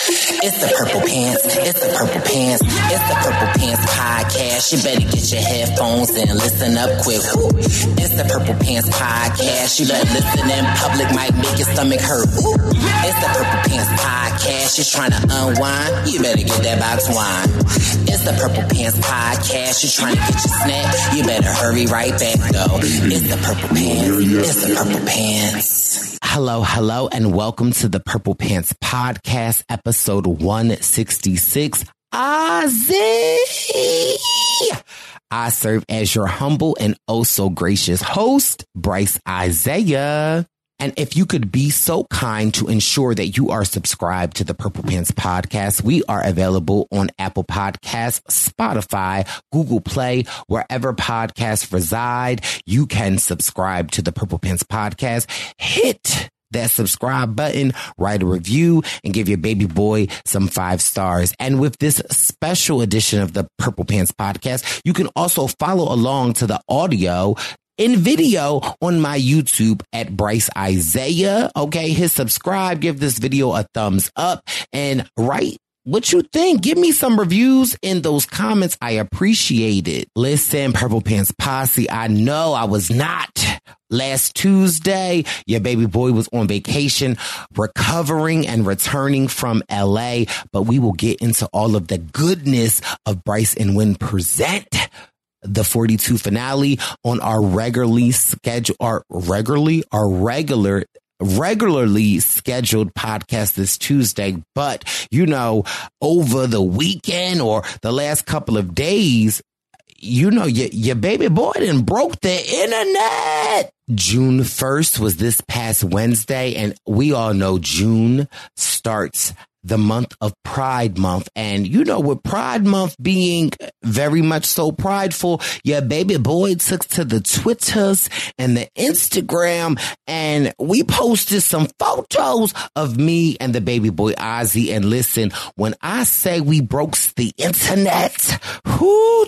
It's the Purple Pants. It's the Purple Pants. It's the Purple Pants podcast. You better get your headphones and listen up quick. It's the Purple Pants podcast. You better listen in public, might make your stomach hurt. It's the Purple Pants podcast. You're trying to unwind, you better get that box wine. It's the Purple Pants podcast. You're trying to get your snack, you better hurry right back though. It's the Purple Pants. It's the Purple Pants. Hello, and welcome to the Purple Pants podcast, episode 166. Ozzy! I serve as your humble and oh so gracious host, Bryce Isaiah. And if you could be so kind to ensure that you are subscribed to the Purple Pants podcast, we are available on Apple Podcasts, Spotify, Google Play, wherever podcasts reside. You can subscribe to the Purple Pants podcast. Hit that subscribe button, write a review, and give your baby boy some 5 stars. And with this special edition of the Purple Pants podcast, you can also follow along to the audio in video on my YouTube at Bryce Isaiah. Okay, hit subscribe, give this video a thumbs up, and write what you think. Give me some reviews in those comments. I appreciate it. Listen, Purple Pants Posse, I know I was not. Last Tuesday, your baby boy was on vacation, recovering and returning from LA, but we will get into all of the goodness of Bryce and Wynn Present the 42 finale on our regularly scheduled podcast this Tuesday. But, you know, over the weekend or the last couple of days, you know, your baby boy done broke the internet. June 1st was this past Wednesday, and we all know June starts the month of Pride Month. And, you know, with Pride Month being very much so prideful, your baby boy took to the Twitters and the Instagram, and we posted some photos of me and the baby boy Ozzy. And listen, when I say we broke the internet, whoo,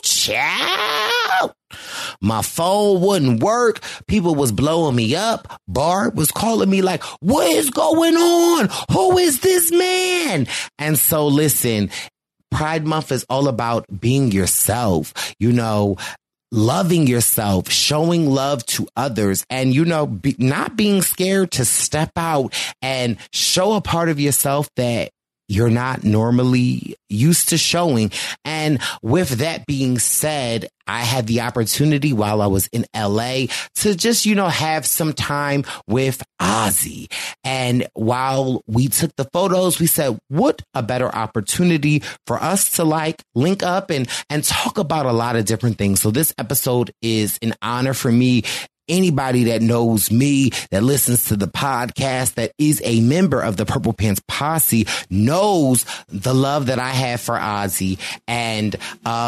child, my phone wouldn't work. People was blowing me up. Barb was calling me like, what is going on? Who is this man? And so listen, Pride Month is all about being yourself, you know, loving yourself, showing love to others, and, you know, not being scared to step out and show a part of yourself that you're not normally used to showing. And with that being said, I had the opportunity while I was in LA to just, you know, have some time with Ozzy. And while we took the photos, we said, what a better opportunity for us to like link up and talk about a lot of different things. So this episode is an honor for me. Anybody that knows me, that listens to the podcast, that is a member of the Purple Pants Posse, knows the love that I have for Ozzy. And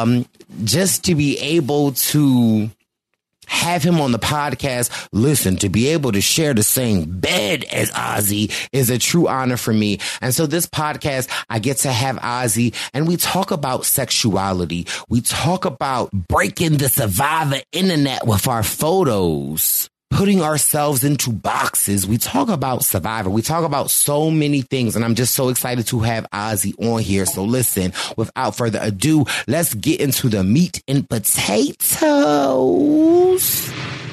just to be able to have him on the podcast, listen, to be able to share the same bed as Ozzy is a true honor for me. And so this podcast, I get to have Ozzy, and we talk about sexuality. We talk about breaking the survivor internet with our photos, putting ourselves into boxes. We talk about Survivor. We talk about so many things, and I'm just so excited to have Ozzy on here. So listen, without further ado, let's get into the meat and potatoes.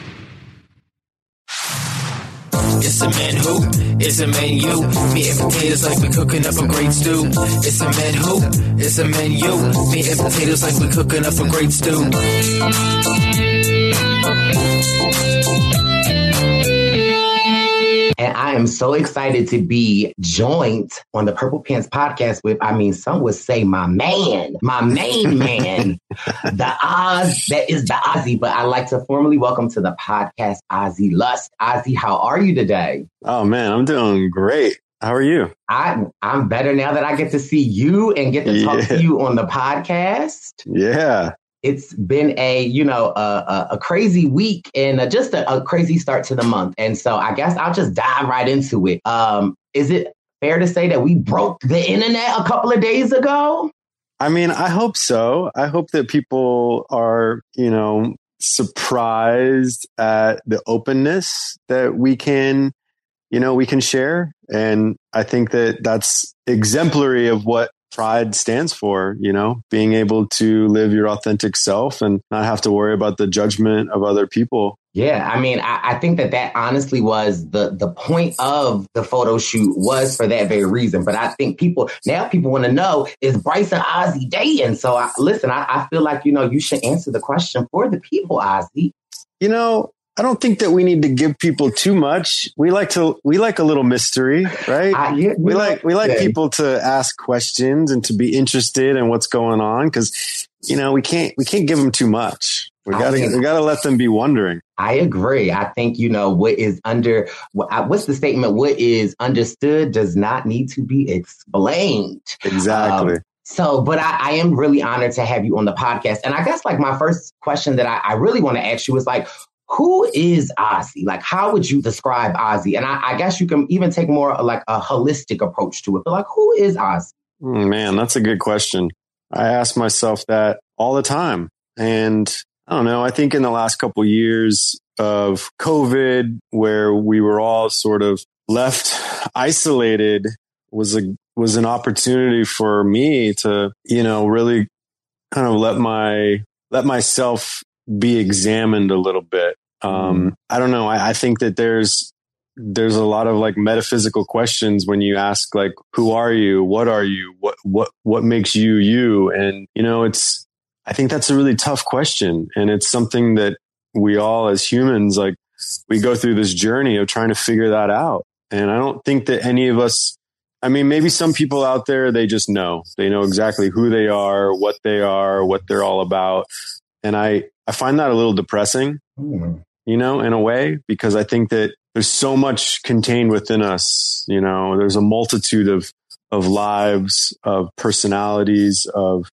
It's a man who, it's a man you. Meat and potatoes like we cooking up a great stew. It's a man who, it's a man you. Meat and potatoes like we cooking up a great stew. And I am so excited to be joined on the Purple Pants podcast with, I mean, some would say my man, my main man, the Oz that is the Ozzy. But I'd like to formally welcome to the podcast, Ozzy Lust. Ozzy, how are you today? Oh, man, I'm doing great. How are you? I'm better now that I get to see you and get to talk to you on the podcast. Yeah. It's been a crazy week and just a crazy start to the month. And so I guess I'll just dive right into it. Is it fair to say that we broke the internet a couple of days ago? I mean, I hope so. I hope that people are, surprised at the openness that we can, we can share. And I think that that's exemplary of what Pride stands for, being able to live your authentic self and not have to worry about the judgment of other people. Yeah, I mean, I think that honestly was the point of the photo shoot, was for that very reason. But I think people want to know, is Bryce and Ozzy dating? So I feel like, you should answer the question for the people, Ozzy. I don't think that we need to give people too much. We like a little mystery, right? We like people to ask questions and to be interested in what's going on, because we can't give them too much. We gotta let them be wondering. I agree. I think what's the statement? What is understood does not need to be explained. Exactly. But I am really honored to have you on the podcast. And I guess like my first question that I really want to ask you is like, who is Ozzy? Like, how would you describe Ozzy? And I guess you can even take more like a holistic approach to it. But like, who is Ozzy? Man, that's a good question. I ask myself that all the time. And I don't know, I think in the last couple of years of COVID, where we were all sort of left isolated, was an opportunity for me to, really kind of let myself be examined a little bit. I don't know. I think that there's a lot of like metaphysical questions when you ask like, who are you? What are you? What makes you you? And, I think that's a really tough question. And it's something that we all as humans, like, we go through this journey of trying to figure that out. And I don't think that any of us, I mean, maybe some people out there, they just know. They know exactly who they are, what they're all about. And I find that a little depressing, in a way, because I think that there's so much contained within us. There's a multitude of lives, of personalities,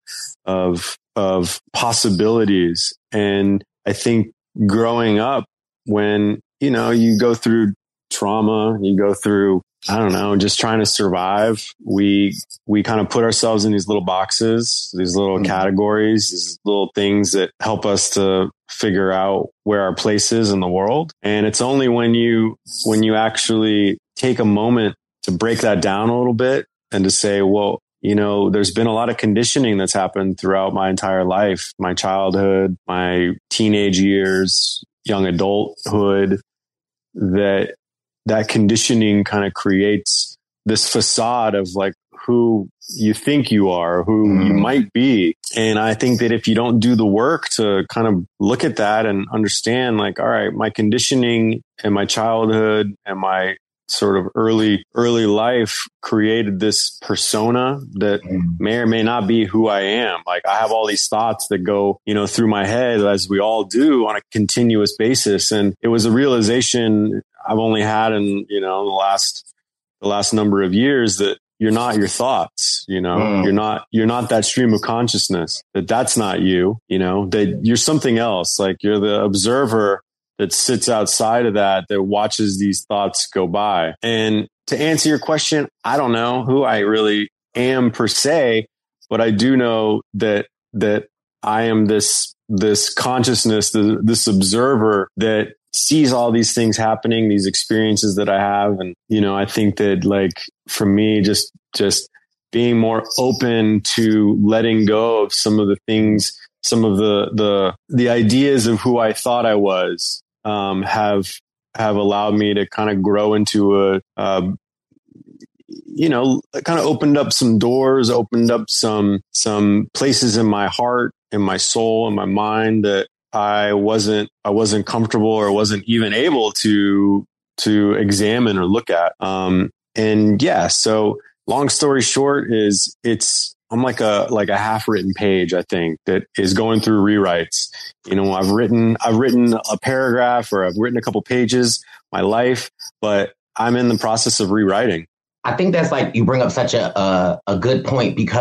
of possibilities. And I think growing up, when, you go through trauma, you go through, I don't know, just trying to survive, we kind of put ourselves in these little boxes, these little categories, these little things that help us to figure out where our place is in the world. And it's only when you actually take a moment to break that down a little bit and to say, well, there's been a lot of conditioning that's happened throughout my entire life, my childhood, my teenage years, young adulthood, that conditioning kind of creates this facade of like who you think you are, who you might be. And I think that if you don't do the work to kind of look at that and understand like, all right, my conditioning and my childhood and my sort of early life created this persona that may or may not be who I am. Like, I have all these thoughts that go, through my head, as we all do, on a continuous basis. And it was a realization I've only had in, the last number of years, that you're not your thoughts, you're not that stream of consciousness, that's not you, that you're something else. Like, you're the observer that sits outside of that watches these thoughts go by. And to answer your question, I don't know who I really am per se, but I do know that I am this consciousness, this observer that sees all these things happening, these experiences that I have. And, I think that, like, for me, just being more open to letting go of some of the things, some of the ideas of who I thought I was, have allowed me to kind of grow into kind of opened up some doors, opened up some places in my heart, in my soul, in my mind that I wasn't comfortable or wasn't even able to examine or look at. And yeah, so long story short is I'm like a half written page, I think, that is going through rewrites. I've written a paragraph, or I've written a couple pages, my life, but I'm in the process of rewriting. I think that's like, you bring up such a good point, because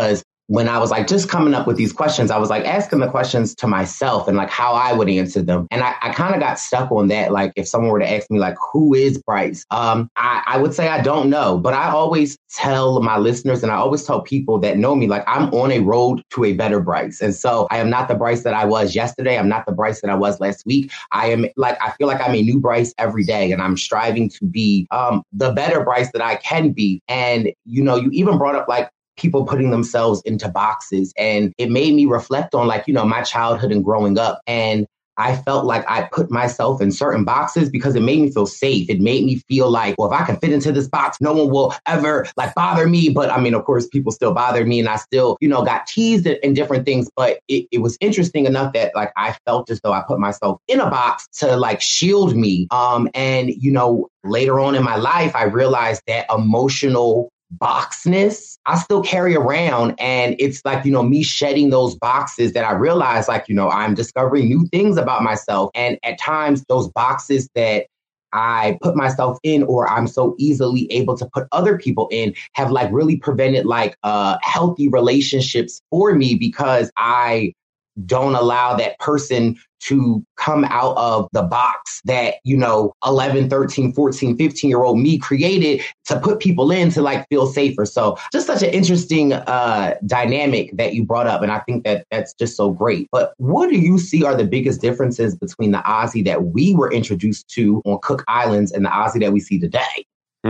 when I was like just coming up with these questions, I was like asking the questions to myself and like how I would answer them. And I kind of got stuck on that. Like if someone were to ask me like, who is Bryce? I would say I don't know, but I always tell my listeners and I always tell people that know me, like I'm on a road to a better Bryce. And so I am not the Bryce that I was yesterday. I'm not the Bryce that I was last week. I feel like I'm a new Bryce every day and I'm striving to be the better Bryce that I can be. And, you know, you even brought up like people putting themselves into boxes. And it made me reflect on like, you know, my childhood and growing up. And I felt like I put myself in certain boxes because it made me feel safe. It made me feel like, well, if I can fit into this box, no one will ever like bother me. But I mean, of course, people still bother me and I still, you know, got teased and different things. But it was interesting enough that like I felt as though I put myself in a box to like shield me. And, you know, later on in my life, I realized that emotional boxness I still carry around. And it's like, you know, me shedding those boxes that I realize like, you know, I'm discovering new things about myself. And at times those boxes that I put myself in or I'm so easily able to put other people in have like really prevented like healthy relationships for me because I don't allow that person to come out of the box that, you know, 11, 13, 14, 15-year-old me created to put people in to like feel safer. So just such an interesting dynamic that you brought up. And I think that that's just so great. But what do you see are the biggest differences between the Ozzy that we were introduced to on Cook Islands and the Ozzy that we see today?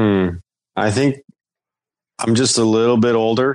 I think I'm just a little bit older.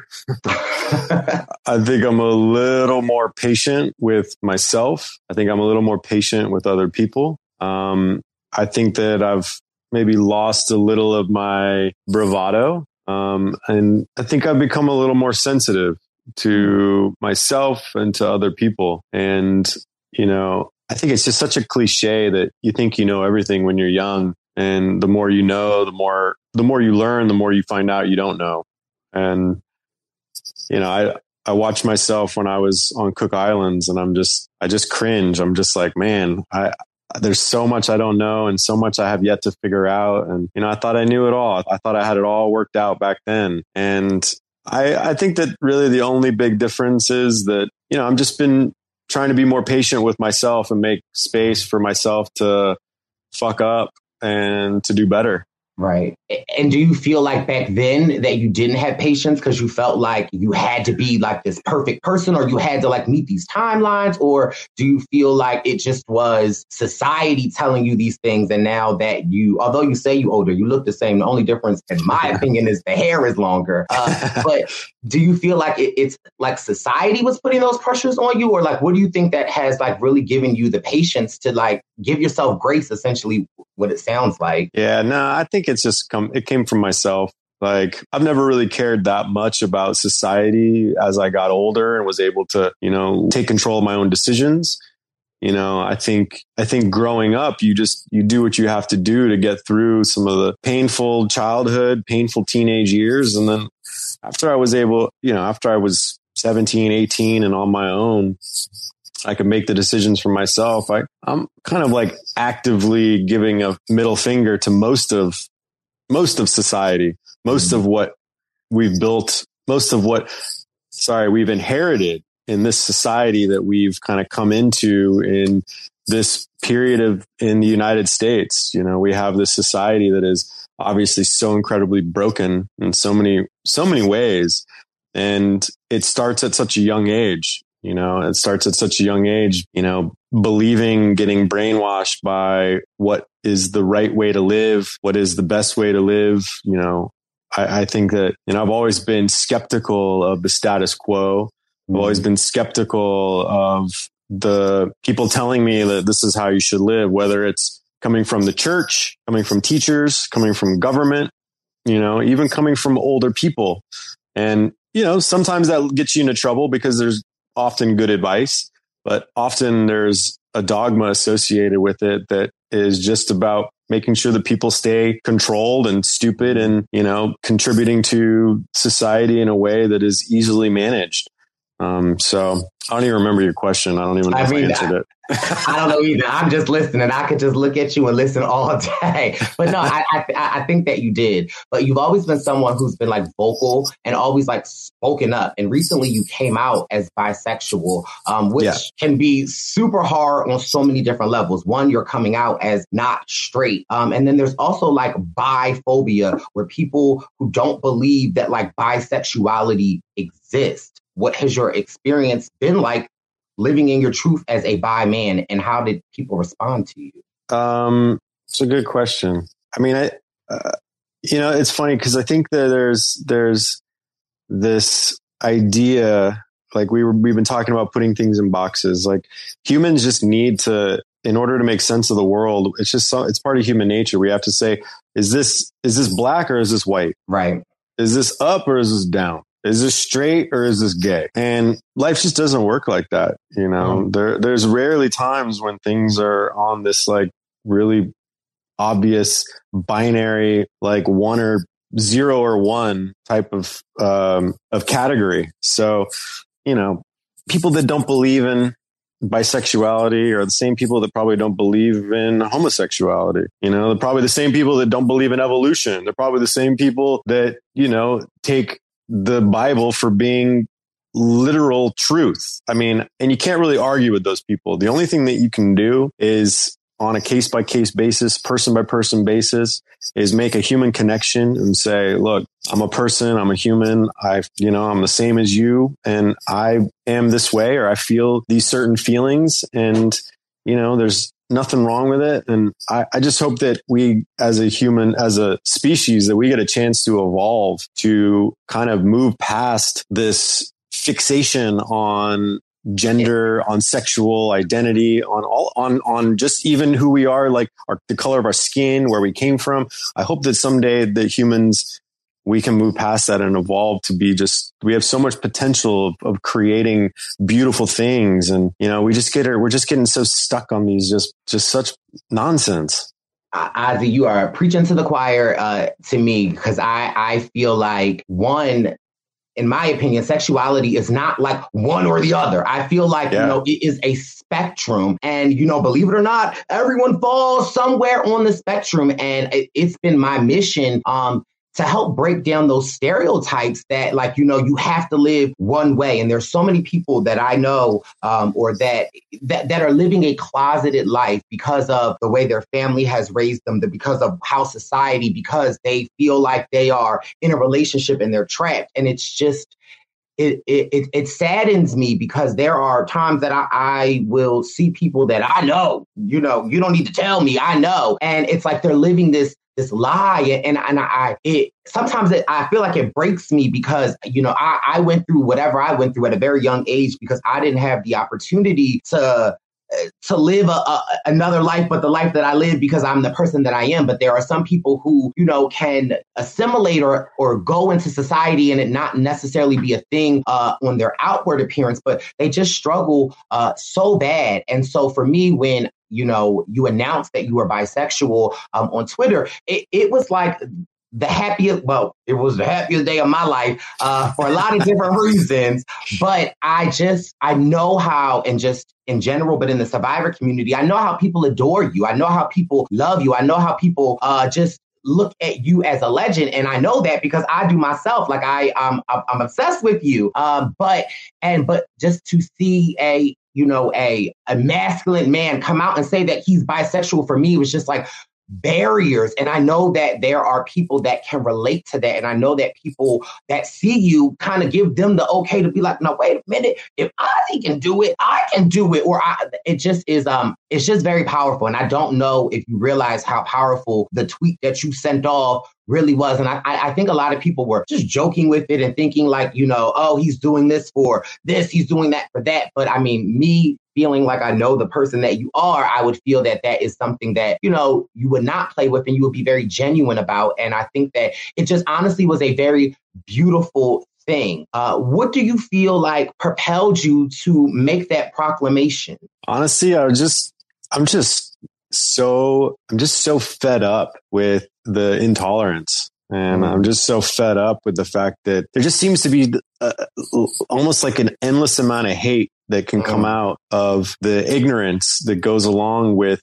I think I'm a little more patient with myself. I think I'm a little more patient with other people. I think that I've maybe lost a little of my bravado. And I think I've become a little more sensitive to myself and to other people. And, you know, I think it's just such a cliche that you think you know everything when you're young. And the more you know, the more you learn, the more you find out you don't know. And, you know, I watched myself when I was on Cook Islands and I just cringe. I'm just like, man, there's so much I don't know and so much I have yet to figure out. And, you know, I thought I knew it all. I thought I had it all worked out back then. And I think that really the only big difference is that, you know, I've just been trying to be more patient with myself and make space for myself to fuck up and to do better. Right. And do you feel like back then that you didn't have patience because you felt like you had to be like this perfect person or you had to like meet these timelines? Or do you feel like it just was society telling you these things? And now that although you say you older, you look the same. The only difference, in my opinion, is the hair is longer. But do you feel like it's like society was putting those pressures on you? Or like, what do you think that has like really given you the patience to like give yourself grace, essentially what it sounds like? Yeah, no, I think it's just it came from myself. Like I've never really cared that much about society as I got older and was able to, you know, take control of my own decisions. You know, I think growing up, you do what you have to do to get through some of the painful childhood, painful teenage years. And then after I was 17, 18 and on my own, I could make the decisions for myself. I'm kind of like actively giving a middle finger to most of society, most of what we've built, we've inherited in this society that we've kind of come into in this period in the United States. You know, we have this society that is obviously so incredibly broken in so many ways. And it starts at such a young age. You know, it starts at such a young age, you know, getting brainwashed by what is the right way to live, what is the best way to live. You know, I think that, you know, I've always been skeptical of the status quo. I've always been skeptical of the people telling me that this is how you should live, whether it's coming from the church, coming from teachers, coming from government, you know, even coming from older people. And, you know, sometimes that gets you into trouble because there's often good advice, but often there's a dogma associated with it that is just about making sure that people stay controlled and stupid and, you know, contributing to society in a way that is easily managed. So I don't even remember your question. I don't even know if I answered it. I don't know either. I'm just listening. I could just look at you and listen all day. But no, I think that you did. But you've always been someone who's been like vocal and always like spoken up. And recently you came out as bisexual, which can be super hard on so many different levels. One, you're coming out as not straight. And then there's also like biphobia, where people who don't believe that like bisexuality exists. What has your experience been like living in your truth as a bi man, and how did people respond to you? It's a good question. I mean, it's funny because I think that there's this idea, like we've been talking about putting things in boxes. Like humans just need to, in order to make sense of the world, it's part of human nature. We have to say, is this black or is this white? Right. Is this up or is this down? Is this straight or is this gay? And life just doesn't work like that. You know, there's rarely times when things are on this like really obvious binary, like 1 or 0 or 1 type of category. So, you know, people that don't believe in bisexuality are the same people that probably don't believe in homosexuality. You know, they're probably the same people that don't believe in evolution. They're probably the same people that, you know, take the Bible for being literal truth. I mean, and you can't really argue with those people. The only thing that you can do is on a case by case basis, person by person basis, is make a human connection and say, look, I'm a person, I'm a human. I'm the same as you, and I am this way, or I feel these certain feelings, and, you know, there's nothing wrong with it. And I just hope that we, as a human, as a species, that we get a chance to evolve, to kind of move past this fixation on gender, on sexual identity, on just even who we are, like the color of our skin, where we came from. I hope that someday the humans, we can move past that and evolve to be we have so much potential of creating beautiful things. And, you know, we're just getting so stuck on these, just such nonsense. Ozzy, you are preaching to the choir to me, because I feel like, one, in my opinion, sexuality is not like one or the other. I feel like, you know, it is a spectrum. And, you know, believe it or not, everyone falls somewhere on the spectrum. And it's been my mission to help break down those stereotypes that, like, you know, you have to live one way. And there's so many people that I know or that are living a closeted life because of the way their family has raised them, because of how society, because they feel like they are in a relationship and they're trapped. And it's just, it saddens me, because there are times that I will see people that I know, you know, you don't need to tell me, I know. And it's like they're living this lie. And sometimes I feel like it breaks me, because, you know, I went through whatever I went through at a very young age, because I didn't have the opportunity to live another life, but the life that I live, because I'm the person that I am. But there are some people who, you know, can assimilate or go into society and it not necessarily be a thing on their outward appearance, but they just struggle so bad. And so for me, when, you know, you announced that you were bisexual on Twitter, it was like the happiest day of my life for a lot of different reasons. But I know how, and just in general, but in the Survivor community, I know how people adore you. I know how people love you. I know how people just look at you as a legend. And I know that because I do myself. Like I'm obsessed with you. But just to see a masculine man come out and say that he's bisexual, for me was just like barriers. And I know that there are people that can relate to that. And I know that people that see you kind of give them the okay to be like, no, wait a minute, if Ozzy can do it, I can do it. Or it just is, it's just very powerful. And I don't know if you realize how powerful the tweet that you sent off really was. And I think a lot of people were just joking with it and thinking like, you know, oh, he's doing this for this, he's doing that for that. But I mean, me feeling like I know the person that you are, I would feel that that is something that, you know, you would not play with and you would be very genuine about. And I think that it just honestly was a very beautiful thing. What do you feel like propelled you to make that proclamation? Honestly, I'm just so fed up with the intolerance. And I'm just so fed up with the fact that there just seems to be almost like an endless amount of hate that can come out of the ignorance that goes along with,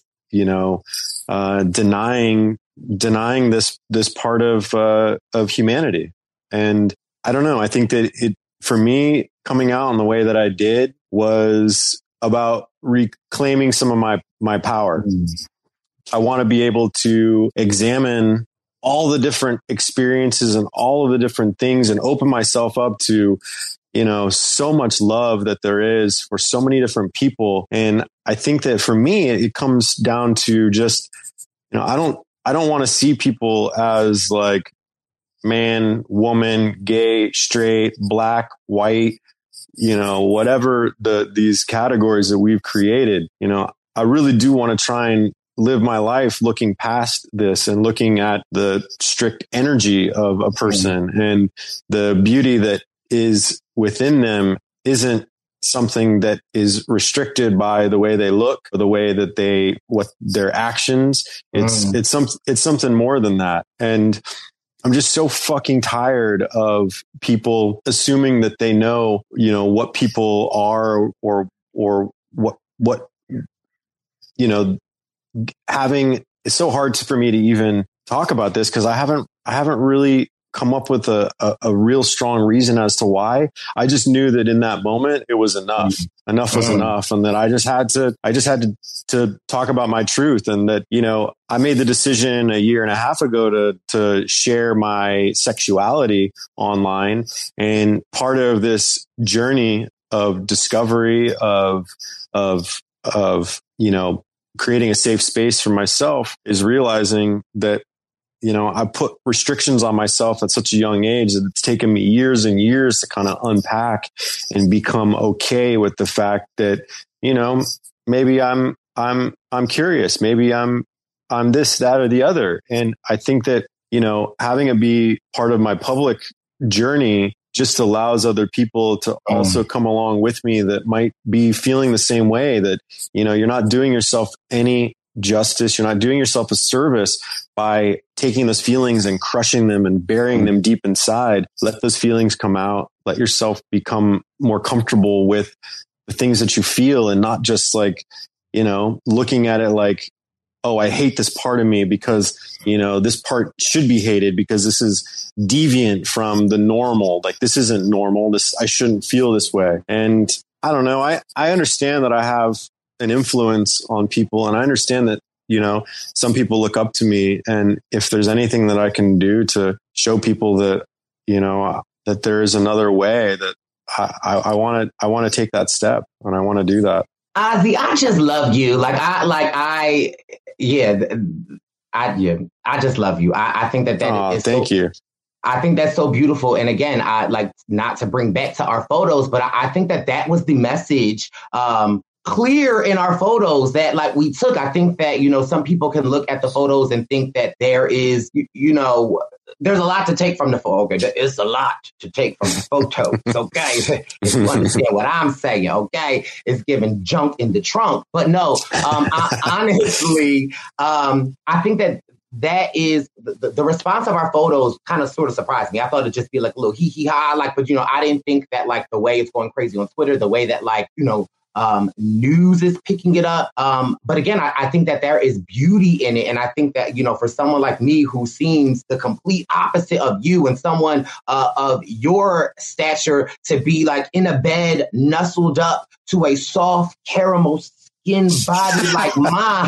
denying this part of humanity. And I don't know. I think that for me, coming out in the way that I did was about reclaiming some of my power. I want to be able to examine all the different experiences and all of the different things and open myself up to, so much love that there is for so many different people. And I think that for me, it comes down to just, I don't want to see people as like man, woman, gay, straight, black, white, whatever these categories that we've created. I really do want to try and live my life looking past this and looking at the strict energy of a person and the beauty that is within them isn't something that is restricted by the way they look or the way that what their actions. It's something more than that. And I'm just so fucking tired of people assuming that they know, what people are or what having, it's so hard for me to even talk about this because I haven't really come up with a real strong reason as to why. I just knew that in that moment it was enough. Enough was enough. And that I just had to talk about my truth. And that, I made the decision a year and a half ago to share my sexuality online. And part of this journey of discovery of creating a safe space for myself is realizing that, I put restrictions on myself at such a young age that it's taken me years and years to kind of unpack and become okay with the fact that, maybe I'm curious, maybe I'm this, that, or the other. And I think that, having it be part of my public journey just allows other people to also come along with me that might be feeling the same way, that, you're not doing yourself any justice. You're not doing yourself a service by taking those feelings and crushing them and burying them deep inside. Let those feelings come out. Let yourself become more comfortable with the things that you feel and not just like, looking at it like, oh, I hate this part of me because, this part should be hated because this is deviant from the normal. Like, this isn't normal. I shouldn't feel this way. And I don't know. I understand that I have an influence on people, and I understand that, some people look up to me. And if there's anything that I can do to show people that, that there is another way, that I want to take that step, and I want to do that. Ozzy, I just love you. I just love you. I think that is thank you. I think that's so beautiful. And again, I like not to bring back to our photos, but I think that was the message, clear in our photos that like we took. I think that, some people can look at the photos and think that there is, there's a lot to take from the photo. Okay, it's a lot to take from the photos. Okay, if you understand what I'm saying, okay, it's giving junk in the trunk. But no, honestly, I think that is the response of our photos kind of sort of surprised me. I thought it'd just be like a little hee ha, like, but I didn't think that like the way it's going crazy on Twitter, the way that like, news is picking it up. But again, I think that there is beauty in it. And I think that, for someone like me who seems the complete opposite of you and someone of your stature to be like in a bed, nestled up to a soft caramel skin body like mine,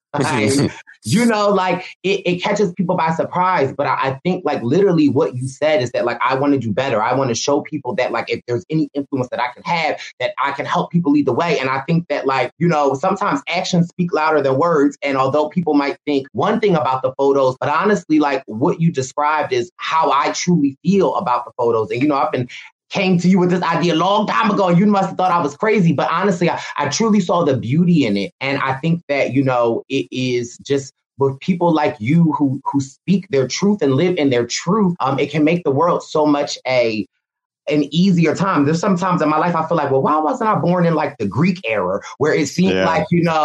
it catches people by surprise. But I think like literally what you said is that like, I want to do better. I want to show people that like, if there's any influence that I can have, that I can help people lead the way. And I think that like, sometimes actions speak louder than words. And although people might think one thing about the photos, but honestly, like what you described is how I truly feel about the photos. And, came to you with this idea a long time ago. You must have thought I was crazy. But honestly, I truly saw the beauty in it. And I think that, it is just with people like you who speak their truth and live in their truth, it can make the world so much an easier time. There's sometimes in my life I feel like, well, why wasn't I born in like the Greek era where it seemed like,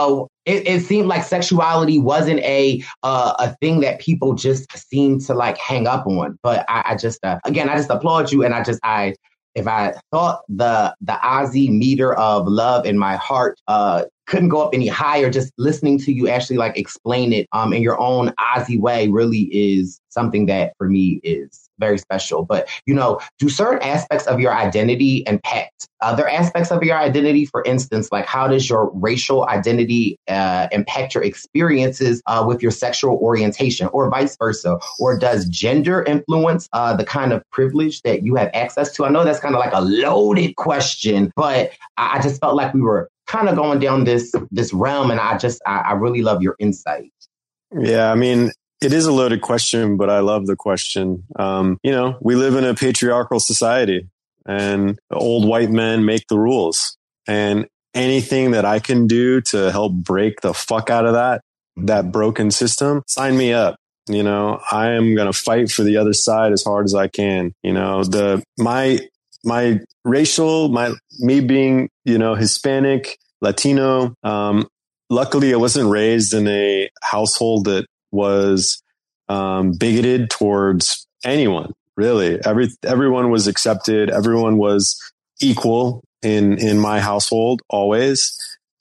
it seemed like sexuality wasn't a thing that people just seemed to like hang up on. But I just applaud you, and if I thought the Ozzy meter of love in my heart couldn't go up any higher, just listening to you actually like explain it in your own Ozzy way really is something that for me is very special. But, you know, do certain aspects of your identity impact other aspects of your identity? For instance, like how does your racial identity impact your experiences with your sexual orientation, or vice versa? Or does gender influence the kind of privilege that you have access to? I know that's kind of like a loaded question, but I just felt like we were kind of going down this realm, and I really love your insight. Yeah, I mean, it is a loaded question, but I love the question. You know, we live in a patriarchal society, and old white men make the rules. And anything that I can do to help break the fuck out of that broken system, sign me up. You know, I am going to fight for the other side as hard as I can. You know, my racial, me being, you know, Hispanic, Latino. Luckily, I wasn't raised in a household that was bigoted towards anyone. Really, everyone was accepted. Everyone was equal in my household always.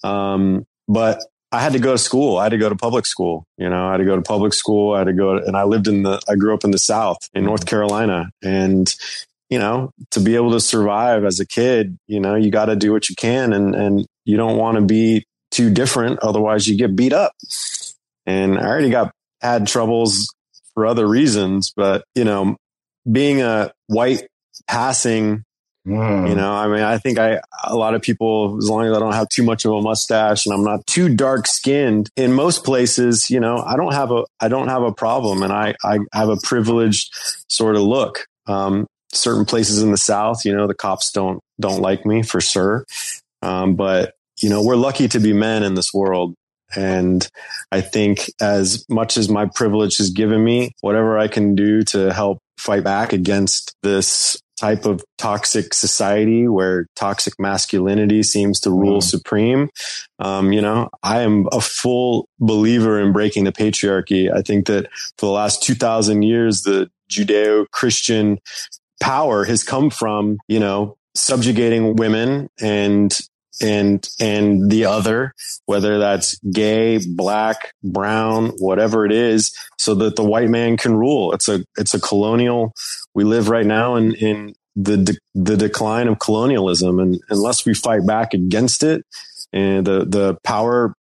But I had to go to school. I had to go to public school. You know, I had to go to public school. and I grew up in the South in North Carolina, and you know, to be able to survive as a kid, you know, you got to do what you can, and you don't want to be too different. Otherwise you get beat up. And I already had troubles for other reasons, but you know, being a white passing, you know, I mean, I think a lot of people, as long as I don't have too much of a mustache and I'm not too dark skinned in most places, you know, I don't have a problem. And I have a privileged sort of look. Certain places in the South, you know, the cops don't like me for sure. But you know, we're lucky to be men in this world. And I think as much as my privilege has given me, whatever I can do to help fight back against this type of toxic society where toxic masculinity seems to rule supreme. You know, I am a full believer in breaking the patriarchy. I think that for the last 2,000 years, the Judeo-Christian power has come from, you know, subjugating women and the other, whether that's gay, black, brown, whatever it is, so that the white man can rule. It's a colonial. We live right now in the decline of colonialism, and unless we fight back against it, and the power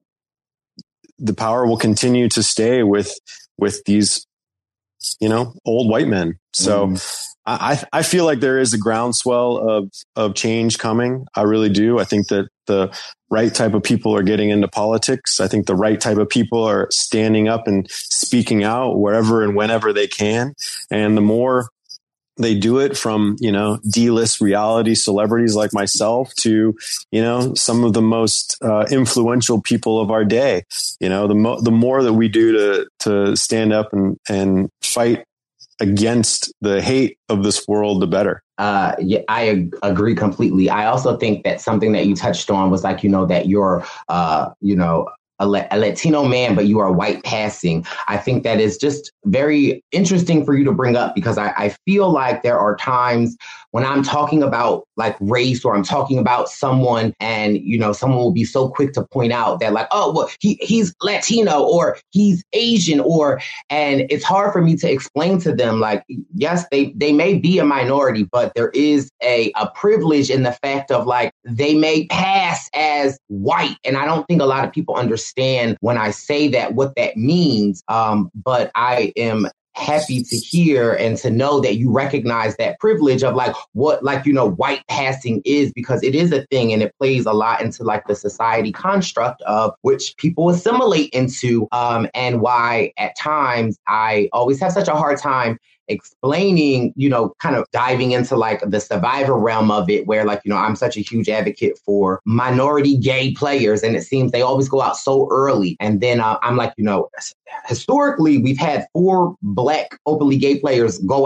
will continue to stay with these, you know, old white men. So I feel like there is a groundswell of change coming. I really do. I think that the right type of people are getting into politics. I think the right type of people are standing up and speaking out wherever and whenever they can. And the more they do it, from, you know, D-list reality celebrities like myself to, you know, some of the most influential people of our day, you know, the more that we do to stand up and fight against the hate of this world, the better. Yeah, I agree completely. I also think that something that you touched on was like, you know, that you're, you know, a Latino man, but you are white passing. I think that is just very interesting for you to bring up, because I feel like there are times when I'm talking about like race, or I'm talking about someone, and, you know, someone will be so quick to point out that like, oh, well, he's Latino, or he's Asian, and it's hard for me to explain to them, like, yes, they may be a minority, but there is a privilege in the fact of like, they may pass as white. And I don't think a lot of people understand when I say that, what that means. But I am happy to hear and to know that you recognize that privilege of like what, like, you know, white passing is, because it is a thing, and it plays a lot into like the society construct of which people assimilate into, and why at times I always have such a hard time explaining, you know, kind of diving into like the survivor realm of it, where like, you know, I'm such a huge advocate for minority gay players, and it seems they always go out so early. And then I'm like, you know, historically, we've had 4 Black openly gay players go out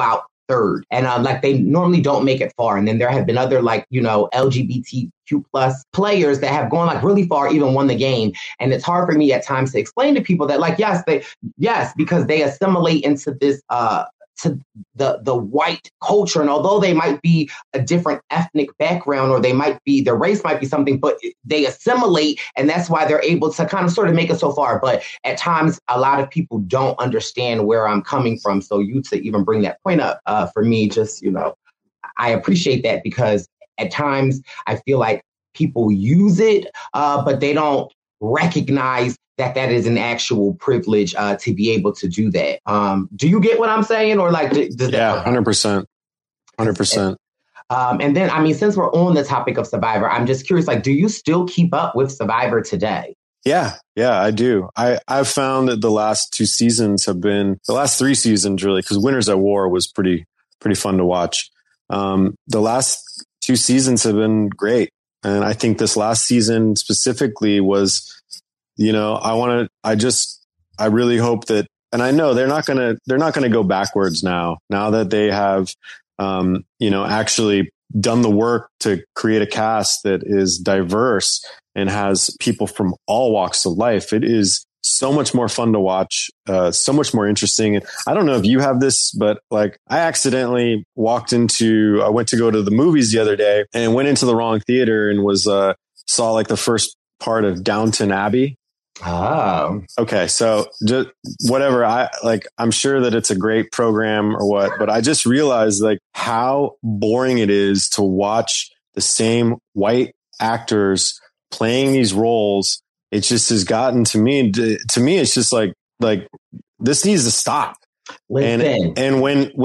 third. And like they normally don't make it far. And then there have been other like, you know, LGBTQ plus players that have gone like really far, even won the game. And it's hard for me at times to explain to people that like, yes, because they assimilate into this, to the white culture. And although they might be a different ethnic background, or their race might be something, but they assimilate. And that's why they're able to kind of sort of make it so far. But at times, a lot of people don't understand where I'm coming from. So you to even bring that point up for me, just, you know, I appreciate that, because at times I feel like people use it, but they don't recognize that is an actual privilege to be able to do that. Do you get what I'm saying? Or like, does that? 100%. 100%. And then, I mean, since we're on the topic of Survivor, I'm just curious, like, do you still keep up with Survivor today? Yeah, I do. I've found that the last 3 seasons, really, because Winners at War was pretty fun to watch. The last 2 seasons have been great. And I think this last season specifically was, you know, I really hope that, and I know they're not going to go backwards now that they have, you know, actually done the work to create a cast that is diverse and has people from all walks of life. It is so much more fun to watch, so much more interesting. And I don't know if you have this, but like I accidentally I went to go to the movies the other day and went into the wrong theater and saw like the first part of Downton Abbey. Oh, okay. So just whatever. I'm sure that it's a great program or what, but I just realized like how boring it is to watch the same white actors playing these roles. It just has gotten to me. To me, it's just like this needs to stop. Listen. And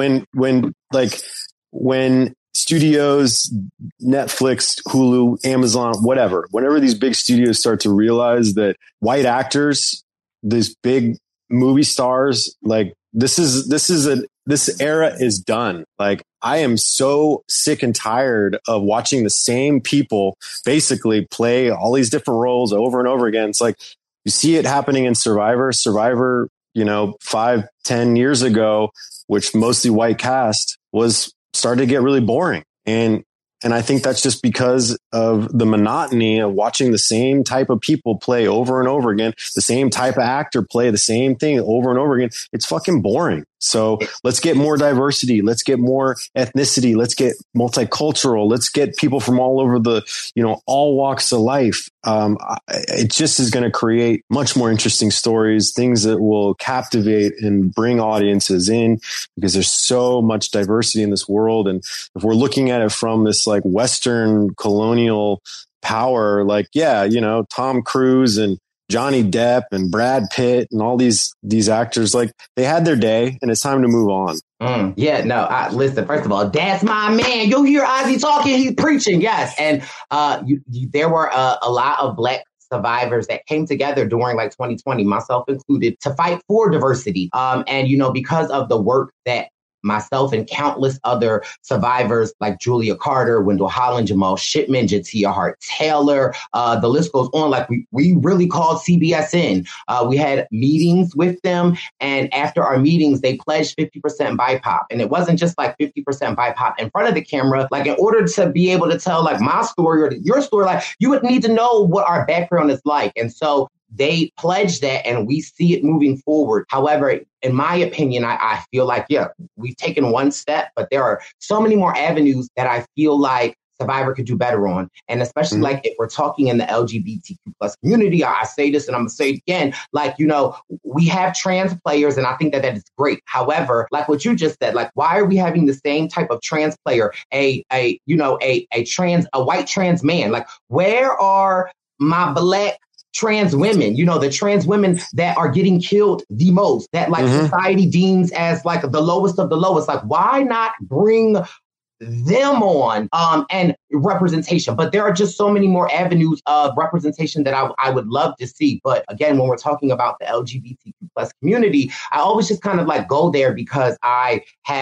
when studios, Netflix, Hulu, Amazon, whenever these big studios start to realize that white actors, these big movie stars, like this era is done. Like I am so sick and tired of watching the same people basically play all these different roles over and over again. It's like you see it happening in Survivor, you know, 5-10 years ago, which mostly white cast started to get really boring. And I think that's just because of the monotony of watching the same type of people play over and over again, the same type of actor play the same thing over and over again. It's fucking boring. So let's get more diversity. Let's get more ethnicity. Let's get multicultural. Let's get people from all over all walks of life. It just is going to create much more interesting stories, things that will captivate and bring audiences in, because there's so much diversity in this world. And if we're looking at it from this like Western colonial power, like, yeah, you know, Tom Cruise and Johnny Depp and Brad Pitt and all these actors, like they had their day and it's time to move on. Listen, first of all, that's my man. You'll hear Ozzy talking, he's preaching. Yes. And there were a lot of Black survivors that came together during like 2020, myself included, to fight for diversity. And, you know, because of the work that myself and countless other survivors like Julia Carter, Wendell Holland, Jamal Shipman, Jatia Hart-Taylor, the list goes on. Like we really called CBS in. We had meetings with them. And after our meetings, they pledged 50% BIPOC. And it wasn't just like 50% BIPOC in front of the camera. Like in order to be able to tell like my story or your story, like you would need to know what our background is like. And so they pledged that and we see it moving forward. However, in my opinion, I feel like, yeah, we've taken one step, but there are so many more avenues that I feel like Survivor could do better on. And especially like if we're talking in the LGBTQ plus community, I say this and I'm going to say it again, like, you know, we have trans players and I think that is great. However, like what you just said, like, why are we having the same type of trans player, a white trans man? Like, where are my Black trans women, you know, the trans women that are getting killed the most, that like society deems as like the lowest of the lowest? Like, why not bring them on and representation? But there are just so many more avenues of representation that I would love to see. But again, when we're talking about the LGBTQ plus community, I always just kind of like go there because I have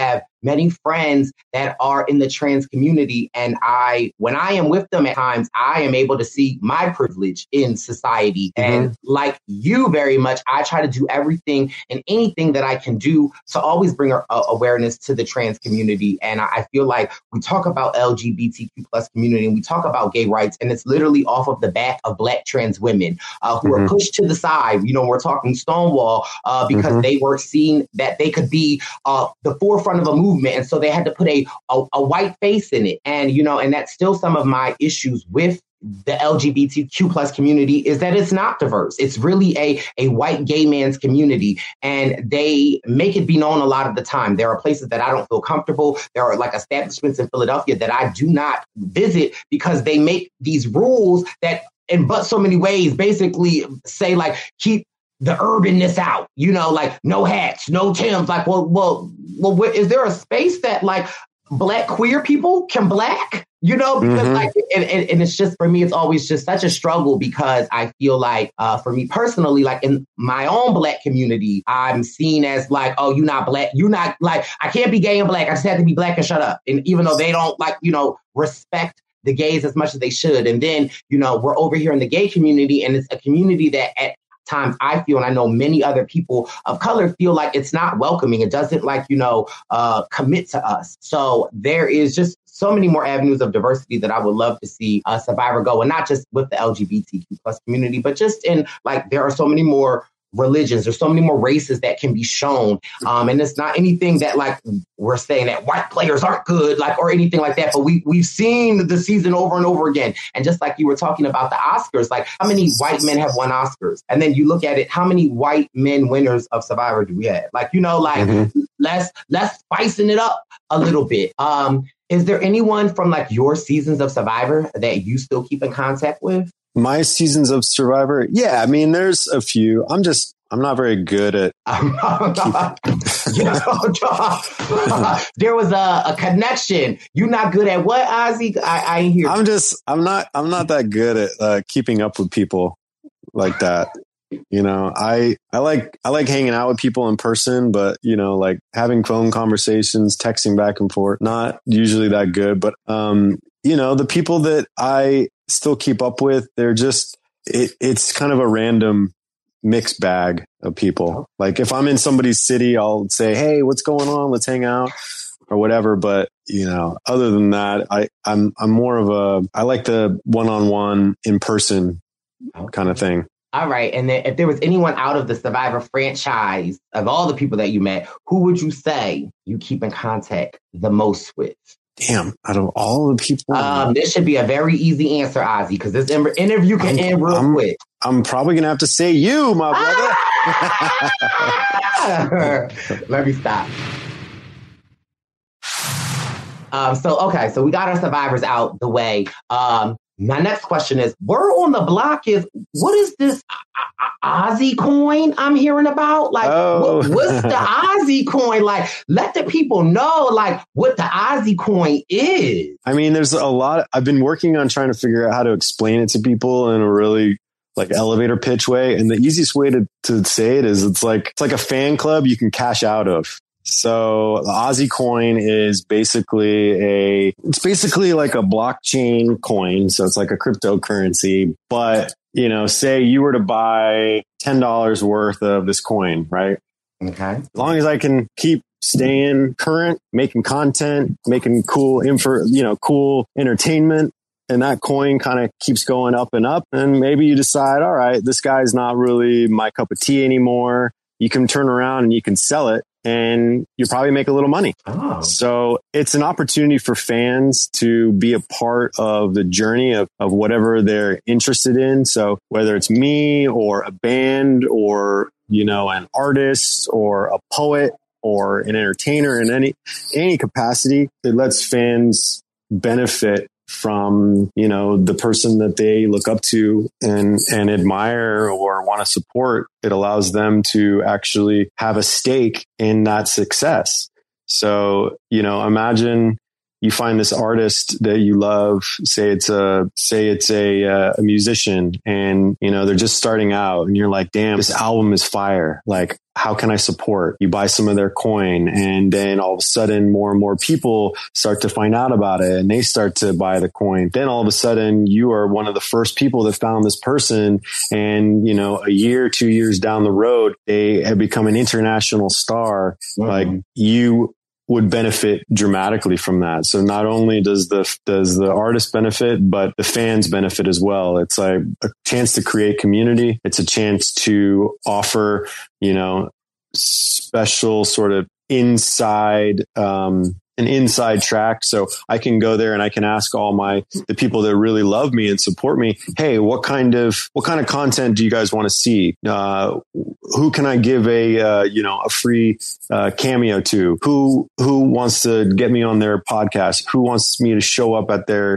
many friends that are in the trans community. And when I am with them at times, I am able to see my privilege in society. And like you very much, I try to do everything and anything that I can do to always bring awareness to the trans community. And I feel like we talk about LGBTQ plus community and we talk about gay rights, and it's literally off of the back of Black trans women who are pushed to the side. You know, we're talking Stonewall because they were seen that they could be the forefront of a movement. And so they had to put a white face in it. And, you know, and that's still some of my issues with the LGBTQ plus community is that it's not diverse. It's really a white gay man's community, and they make it be known a lot of the time. There are places that I don't feel comfortable. There are like establishments in Philadelphia that I do not visit because they make these rules that in but so many ways basically say like, keep the urbanness out, you know, like no hats, no Timbs. Like, well, is there a space that like Black queer people can Black? You know, because like, and it's just, for me, it's always just such a struggle because I feel like, for me personally, like in my own Black community, I'm seen as like, oh, you're not Black. You're not like, I can't be gay and Black. I just have to be Black and shut up. And even though they don't like, you know, respect the gays as much as they should. And then, you know, we're over here in the gay community, and it's a community that at times I feel, and I know many other people of color feel like it's not welcoming. It doesn't like, you know, commit to us. So there is just so many more avenues of diversity that I would love to see Survivor go, and not just with the LGBTQ plus community, but just in like, there are so many more religions, there's so many more races that can be shown. And it's not anything that like we're saying that white players aren't good, like, or anything like that. But we've seen the season over and over again. And just like you were talking about the Oscars, like how many white men have won Oscars? And then you look at it, how many white men winners of Survivor do we have? Like, you know, like let's spicing it up a little bit. Is there anyone from like your seasons of Survivor that you still keep in contact with? My seasons of Survivor? Yeah, I mean, there's a few. I'm not very good at. There was a connection. You're not good at what, Ozzy? I ain't hear. I'm not that good at keeping up with people like that. You know, I like hanging out with people in person, but you know, like having phone conversations, texting back and forth, not usually that good. But you know, the people that I still keep up with, they're just it's kind of a random mixed bag of people. Like if I'm in somebody's city, I'll say, "Hey, what's going on? Let's hang out," or whatever. But you know, other than that, I'm more of I like the one-on-one in person kind of thing. All right. And then if there was anyone out of the Survivor franchise, of all the people that you met, who would you say you keep in contact the most with? Damn, out of all the people. This should be a very easy answer, Ozzy, because this interview can end real quick. I'm probably going to have to say you, my brother. Let me stop. So we got our survivors out the way. My next question is, word on the block is, what is this Ozzy coin I'm hearing about? Like, what's the Ozzy coin? Like, let the people know, like, what the Ozzy coin is. I mean, there's a lot. I've been working on trying to figure out how to explain it to people in a really like elevator pitch way. And the easiest way to say it is it's like a fan club you can cash out of. So the Ozzy coin is basically like a blockchain coin. So it's like a cryptocurrency, but you know, say you were to buy $10 worth of this coin, right? Okay. As long as I can keep staying current, making content, making cool cool entertainment, and that coin kind of keeps going up and up. And maybe you decide, all right, this guy's not really my cup of tea anymore. You can turn around and you can sell it, and you probably make a little money. Oh. So it's an opportunity for fans to be a part of the journey of whatever they're interested in. So whether it's me or a band or, you know, an artist or a poet or an entertainer in any capacity, it lets fans benefit from, you know, the person that they look up to and admire or want to support. It allows them to actually have a stake in that success. So, you know, imagine you find this artist that you love, say it's a musician, and, you know, they're just starting out, and you're like, damn, this album is fire. Like, how can I support? You buy some of their coin, and then all of a sudden more and more people start to find out about it, and they start to buy the coin. Then all of a sudden you are one of the first people that found this person. And, you know, a year, 2 years down the road, they have become an international star. Mm-hmm. Like, you would benefit dramatically from that. So not only does the artist benefit, but the fans benefit as well. It's like a chance to create community. It's a chance to offer, you know, special sort of an inside track. So I can go there and I can ask all the people that really love me and support me, hey, what kind of content do you guys want to see? Who can I give a free cameo to? Who wants to get me on their podcast? Who wants me to show up at their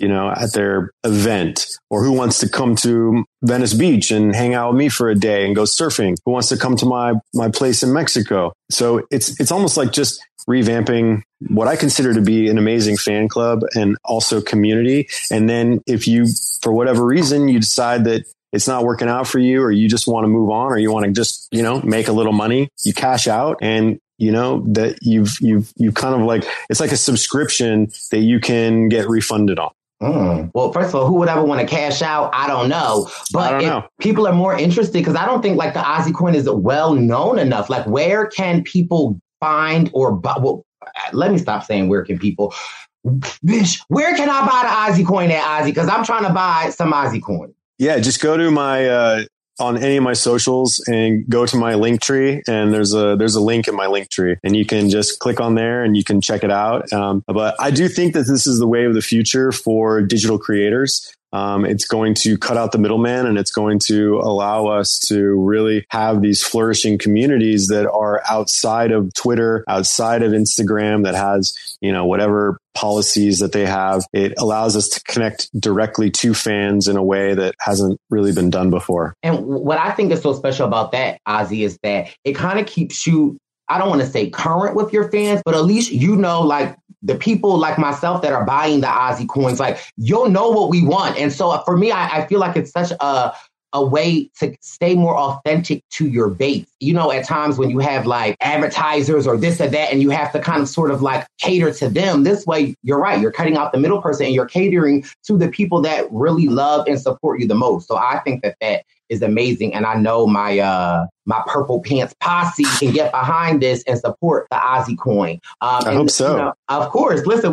event? Or who wants to come to Venice Beach and hang out with me for a day and go surfing? Who wants to come to my place in Mexico? So it's almost like just revamping what I consider to be an amazing fan club and also community. And then if you, for whatever reason, you decide that it's not working out for you, or you just want to move on, or you want to just, you know, make a little money, you cash out, and you know that you've kind of like, it's like a subscription that you can get refunded on. Well, first of all, who would ever want to cash out? I don't know. But if people are more interested, because I don't think like the Ozzy coin is well known enough. Like, where can people find or buy? Well, let me stop saying where can people. Bish, where can I buy the Ozzy coin at, Ozzy? Because I'm trying to buy some Ozzy coin. Yeah, just go to my on any of my socials and go to my link tree, and there's a link in my link tree, and you can just click on there and you can check it out. But I do think that this is the way of the future for digital creators. It's going to cut out the middleman, and it's going to allow us to really have these flourishing communities that are outside of Twitter, outside of Instagram, that has, you know, whatever policies that they have. It allows us to connect directly to fans in a way that hasn't really been done before. And what I think is so special about that, Ozzy, is that it kind of keeps you, I don't want to say current with your fans, but at least, you know, like the people like myself that are buying the Ozzy coins, like, you'll know what we want. And so for me, I feel like it's such a way to stay more authentic to your base. You know, at times when you have like advertisers or this or that, and you have to kind of sort of like cater to them. This way, you're right. You're cutting out the middle person, and you're catering to the people that really love and support you the most. So I think that is amazing. And I know my Purple Pants posse can get behind this and support the Ozzy coin. I hope so. You know, of course. Listen,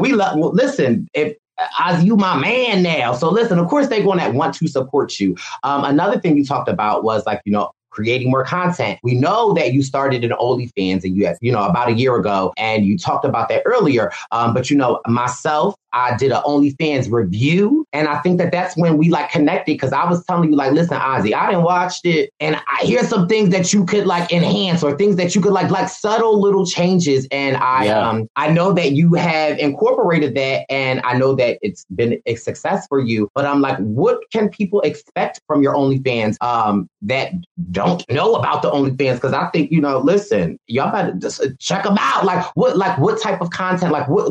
if Ozzy, you my man now. So listen, of course, they're going to want to support you. Another thing you talked about was like, you know, creating more content. We know that you started an OnlyFans, and you had, you know, about a year ago, and you talked about that earlier. But, you know, myself, I did an OnlyFans review, and I think that's when we like connected, because I was telling you like, listen, Ozzy, I didn't watch it, and I hear some things that you could like enhance, or things that you could like subtle little changes. And I know that you have incorporated that, and I know that it's been a success for you. But I'm like, what can people expect from your OnlyFans that don't know about the OnlyFans? Because I think, you know, listen, y'all better just check them out. What type of content?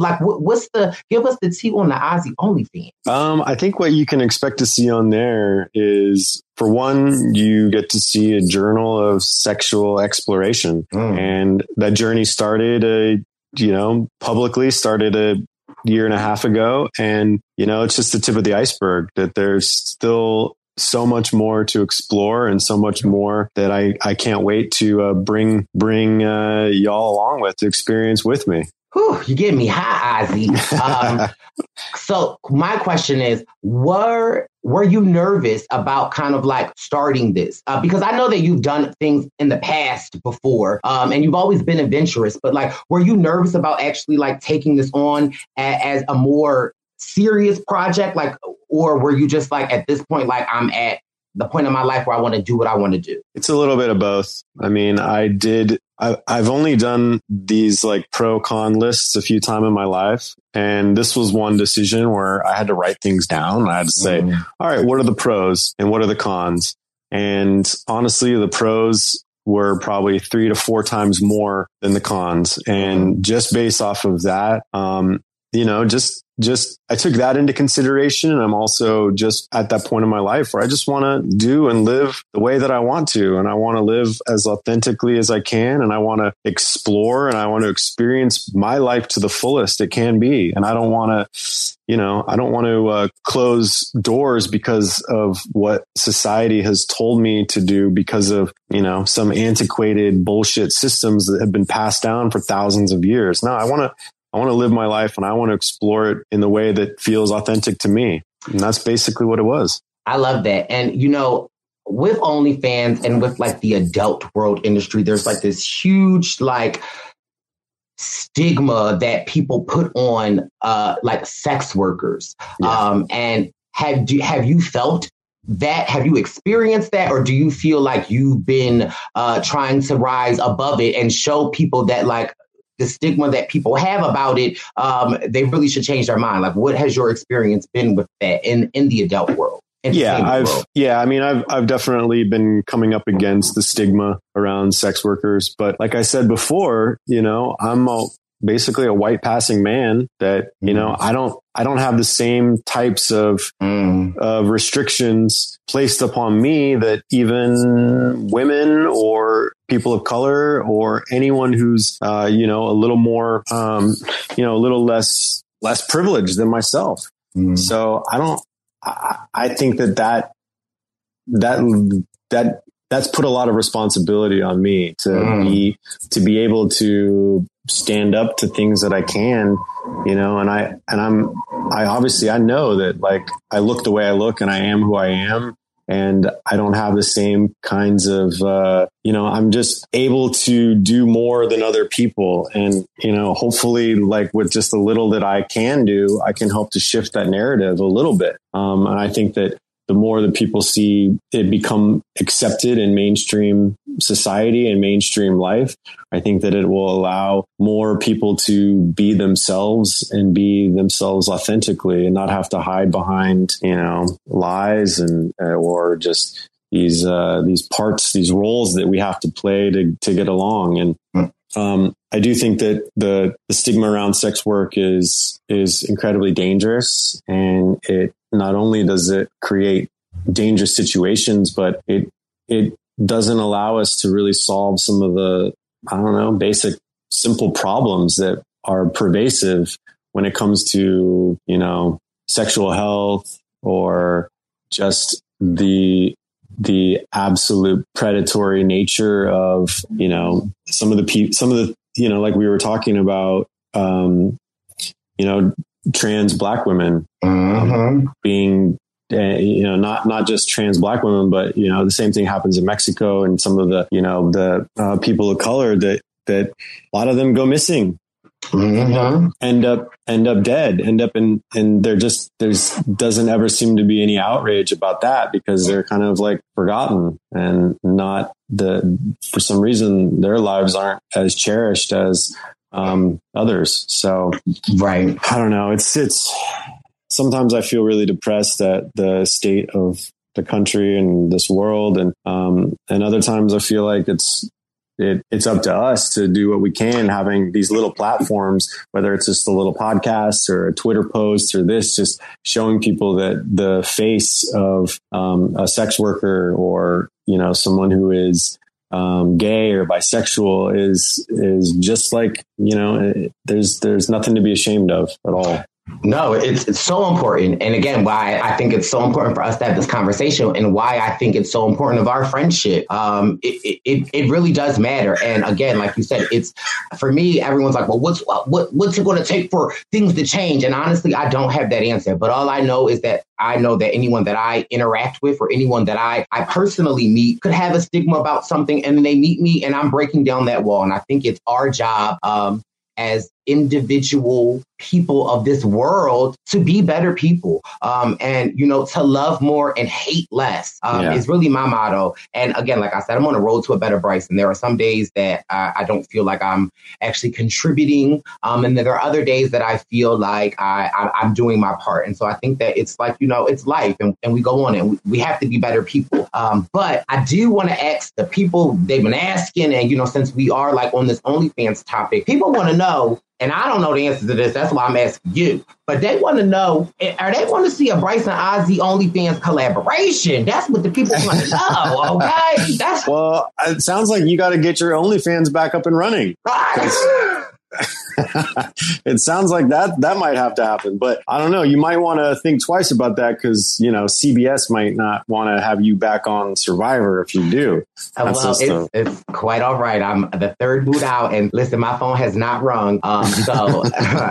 Give us the tea on the Ozzy OnlyFans. I think what you can expect to see on there is, for one, you get to see a journal of sexual exploration. And that journey started, publicly started a year and a half ago. And, you know, it's just the tip of the iceberg, that there's still so much more to explore, and so much more that I can't wait to bring y'all along with, to experience with me. Whew, you get me high, Ozzy. So my question is, were you nervous about kind of like starting this? Because I know that you've done things in the past before, and you've always been adventurous, but like, were you nervous about actually like taking this on as a more serious project? Like, or were you just like, at this point, like, I'm at the point in my life where I want to do what I want to do? It's a little bit of both. I mean, I've only done these like pro con lists a few times in my life. And this was one decision where I had to write things down. I had to say, all right, what are the pros and what are the cons? And honestly, the pros were probably 3 to 4 times more than the cons. And just based off of that, just I took that into consideration. And I'm also just at that point in my life where I just want to do and live the way that I want to. And I want to live as authentically as I can. And I want to explore and I want to experience my life to the fullest it can be. And I don't want to, close doors because of what society has told me to do because of, some antiquated bullshit systems that have been passed down for thousands of years. No, I want to live my life and I want to explore it in the way that feels authentic to me. And that's basically what it was. I love that. And, with OnlyFans and with like the adult world industry, there's like this huge like stigma that people put on like sex workers. Yeah. And have you felt that? Have you experienced that? Or do you feel like you've been trying to rise above it and show people that like the stigma that people have about it, they really should change their mind? Like, what has your experience been with that in the adult world? I've definitely been coming up against the stigma around sex workers. But like I said before, I'm basically a white passing man that, I don't have the same types of restrictions placed upon me that even women or people of color or anyone who's, a little more, a little less privileged than myself. So I think that's put a lot of responsibility on me to be able to stand up to things that I can, and I know that like I look the way I look and I am who I am. And I don't have the same kinds of, I'm just able to do more than other people. And, hopefully like with just a little that I can do, I can help to shift that narrative a little bit. And I think that the more that people see it become accepted in mainstream society and mainstream life, I think that it will allow more people to be themselves and be themselves authentically and not have to hide behind, lies and or just these parts, these roles that we have to play to get along. And I do think that the stigma around sex work is incredibly dangerous, and it not only does it create dangerous situations, but it doesn't allow us to really solve some of the, basic, simple problems that are pervasive when it comes to, sexual health or just the absolute predatory nature of, some of the, like we were talking about, trans Black women being, not just trans Black women, but, the same thing happens in Mexico, and some of the, the people of color that a lot of them go missing, end up dead, and there's doesn't ever seem to be any outrage about that because they're kind of like forgotten and for some reason their lives aren't as cherished as others. So, right. I don't know. It's sometimes I feel really depressed at the state of the country and this world. And other times I feel like it's up to us to do what we can, having these little platforms, whether it's just a little podcast or a Twitter post or this, just showing people that the face of a sex worker or, someone who is gay or bisexual is just like, there's nothing to be ashamed of at all. No, it's so important. And again, why I think it's so important for us to have this conversation and why I think it's so important of our friendship. It really does matter. And again, like you said, it's for me, everyone's like, well, what's it going to take for things to change? And honestly, I don't have that answer. But all I know is that I know that anyone that I interact with or anyone that I personally meet could have a stigma about something, and then they meet me and I'm breaking down that wall. And I think it's our job as individual people of this world to be better people, and to love more and hate less is really my motto. And again, like I said, I'm on the road to a better Bryson. There are some days that I don't feel like I'm actually contributing, and there are other days that I feel like I'm doing my part. And so I think that it's like, it's life, and we go on and we have to be better people. But I do want to ask the people, they've been asking, and since we are like on this OnlyFans topic, people want to know, and I don't know the answer to this. That's why I'm asking you. But they want to know, are they want to see a Bryson Ozzy OnlyFans collaboration? That's what the people want to know, okay? Well, it sounds like you got to get your OnlyFans back up and running. It sounds like that might have to happen, but I don't know. You might want to think twice about that because, CBS might not want to have you back on Survivor if you do. Well, it's quite all right. I'm the third boot out, and listen, my phone has not rung. So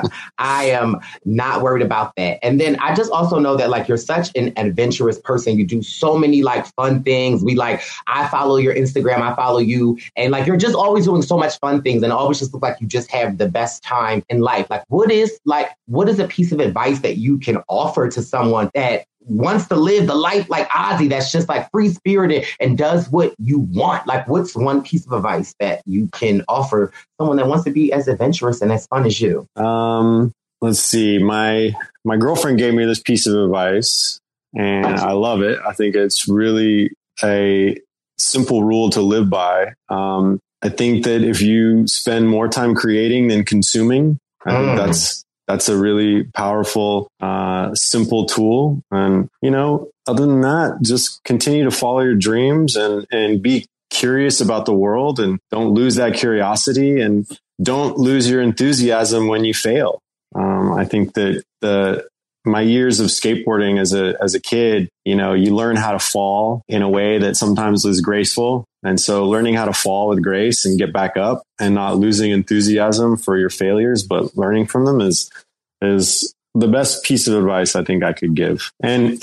I am not worried about that. And then I just also know that like you're such an adventurous person. You do so many like fun things. I follow your Instagram, I follow you, and like you're just always doing so much fun things and always just look like you just have the best time in life. Like what is a piece of advice that you can offer to someone that wants to live the life like Ozzy, that's just like free spirited and does what you want? Like what's one piece of advice that you can offer someone that wants to be as adventurous and as fun as you? Let's see. My girlfriend gave me this piece of advice and I love it. I think it's really a simple rule to live by. I think that if you spend more time creating than consuming, I think that's a really powerful, simple tool. And, other than that, just continue to follow your dreams and be curious about the world and don't lose that curiosity and don't lose your enthusiasm when you fail. I think that my years of skateboarding as a kid, you learn how to fall in a way that sometimes is graceful. And so learning how to fall with grace and get back up and not losing enthusiasm for your failures, but learning from them is the best piece of advice I think I could give. And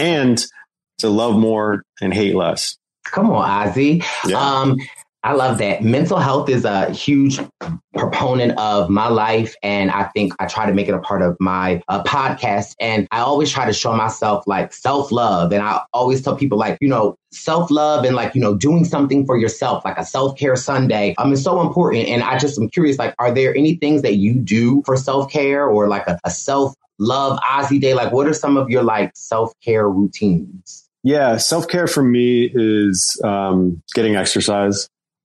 to love more and hate less. Come on, Ozzy. Yeah. I love that. Mental health is a huge proponent of my life. And I think I try to make it a part of my podcast. And I always try to show myself like self-love. And I always tell people like, self-love and like, doing something for yourself, like a self-care Sunday is so important. And I just am curious, like, are there any things that you do for self-care or like a self-love Ozzy day? Like, what are some of your like self-care routines? Yeah. Self-care for me is getting exercise.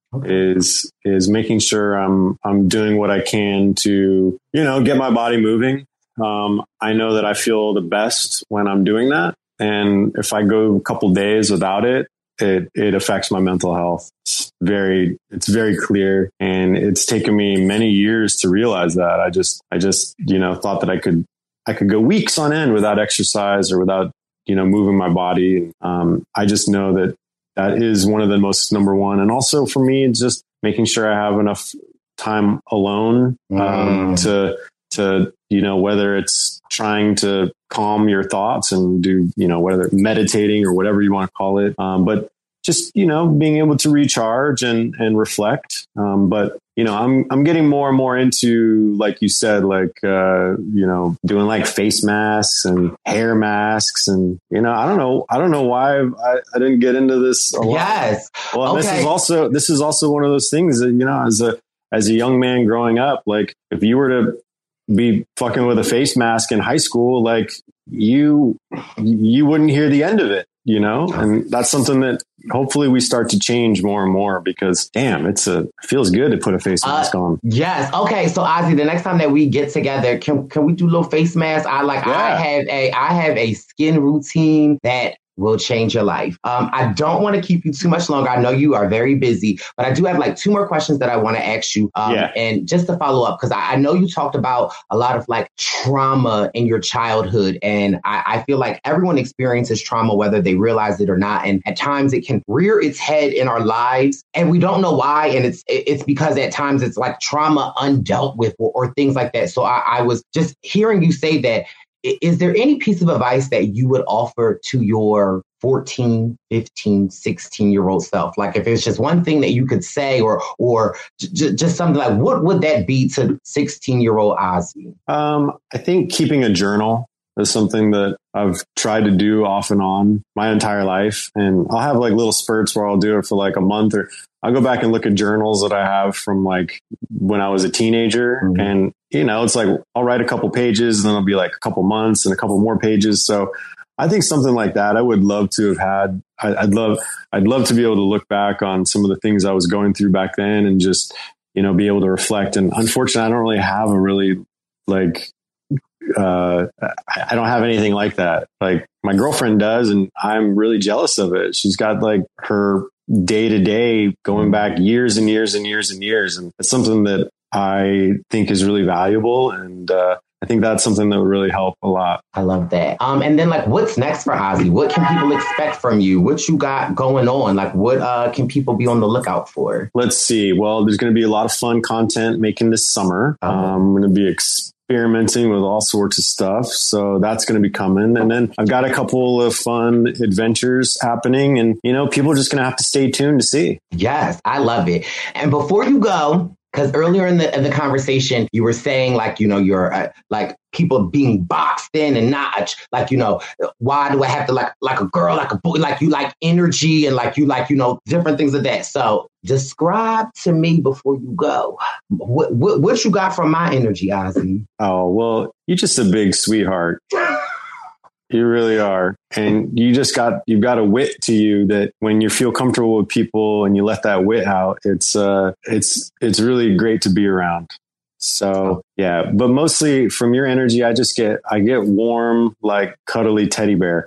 Is making sure I'm doing what I can to, get my body moving. I know that I feel the best when I'm doing that. And if I go a couple days without it, it affects my mental health. It's very clear. And it's taken me many years to realize that. I just, thought that I could go weeks on end without exercise or without, moving my body. I just know that is one of the most number one. And also for me, it's just making sure I have enough time alone to whether it's trying to calm your thoughts and do, whether meditating or whatever you want to call it. But just, being able to recharge and reflect. But, I'm getting more and more into, like you said, like, doing like face masks and hair masks. And, I don't know why I didn't get into this a lot. Yes. Well, okay. This is also one of those things that, as a young man growing up, like if you were to be fucking with a face mask in high school, like you wouldn't hear the end of it. And that's something that hopefully we start to change more and more because damn, it feels good to put a face mask on. Yes. Okay. So Ozzy, the next time that we get together, can we do a little face mask? I have a skin routine that will change your life. I don't want to keep you too much longer. I know you are very busy, but I do have like 2 more questions that I want to ask you. And just to follow up, because I know you talked about a lot of like trauma in your childhood. And I feel like everyone experiences trauma, whether they realize it or not. And at times it can rear its head in our lives and we don't know why. And it's because at times it's like trauma undealt with or things like that. So I was just hearing you say that. Is there any piece of advice that you would offer to your 14, 15, 16-year-old self? Like if it's just one thing that you could say or just something like, what would that be to 16-year-old Ozzy? I think keeping a journal is something that I've tried to do off and on my entire life. And I'll have like little spurts where I'll do it for like a month, or I'll go back and look at journals that I have from like when I was a teenager. Mm-hmm. And, it's like I'll write a couple pages and then it'll be like a couple months and a couple more pages. So I think something like that I would love to have had. I'd love to be able to look back on some of the things I was going through back then and just, be able to reflect. And unfortunately, I don't really have a really like, I don't have anything like that. Like my girlfriend does, and I'm really jealous of it. She's got like her day to day going back years and years and years and years. And it's something that I think is really valuable. And, I think that's something that would really help a lot. I love that. And then like, what's next for Ozzy? What can people expect from you? What you got going on? Like, what can people be on the lookout for? Let's see. Well, there's going to be a lot of fun content making this summer. I'm going to be experimenting with all sorts of stuff. So that's going to be coming. And then I've got a couple of fun adventures happening, and, you know, people are just going to have to stay tuned to see. Yes, I love it. And before you go, because earlier in the conversation, you were saying like, you know, you're like people being boxed in and not like, you know, why do I have to like a girl, like a boy, like you like energy and like, you know, different things of that. So describe to me before you go, what you got from my energy, Ozzy? Oh, well, you're just a big sweetheart. You really are. And you've got a wit to you that when you feel comfortable with people and you let that wit out, it's really great to be around. So yeah, but mostly from your energy, I get warm, like cuddly teddy bear.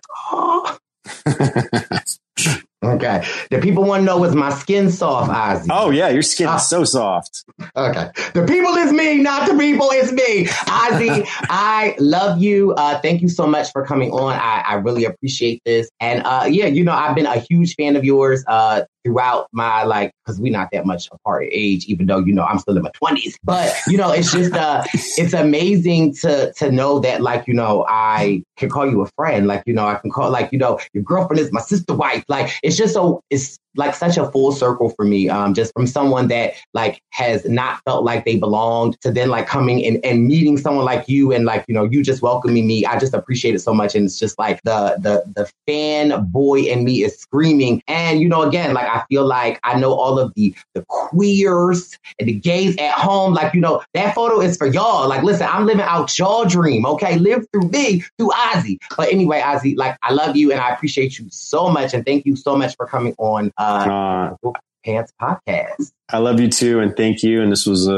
Okay. The people want to know, is my skin soft, Ozzy? Oh yeah, your skin is so soft. Okay. The people is me, not the people is me. Ozzy, I love you. Thank you so much for coming on. I really appreciate this. And yeah, you know, I've been a huge fan of yours throughout my, like, because we're not that much apart in age, even though, you know, I'm still in my 20s. But, you know, it's just, it's amazing to know that, like, you know, I can call you a friend. Like, you know, I can call, like, you know, your girlfriend is my sister wife. Like, it's just so, it's like such a full circle for me, just from someone that like has not felt like they belonged to then like coming and meeting someone like you and like, you know, you just welcoming me. I just appreciate it so much. And it's just like the fan boy in me is screaming. And, you know, again, like I feel like I know all of the queers and the gays at home. Like, you know, that photo is for y'all. Like, listen, I'm living out y'all dream. Okay. Live through me, through Ozzy. But anyway, Ozzy, like I love you and I appreciate you so much. And thank you so much for coming on Pants Podcast. I love you too, and thank you. And this was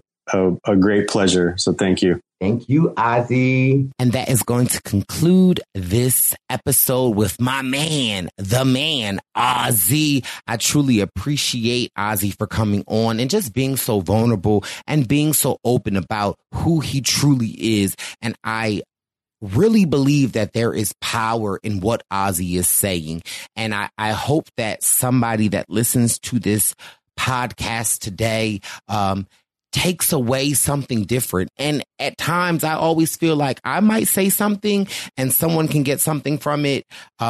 a great pleasure. So thank you. Thank you, Ozzy. And that is going to conclude this episode with my man, the man, Ozzy. I truly appreciate Ozzy for coming on and just being so vulnerable and being so open about who he truly is. And I really believe that there is power in what Ozzy is saying. And I hope that somebody that listens to this podcast today takes away something different. And at times I always feel like I might say something and someone can get something from it.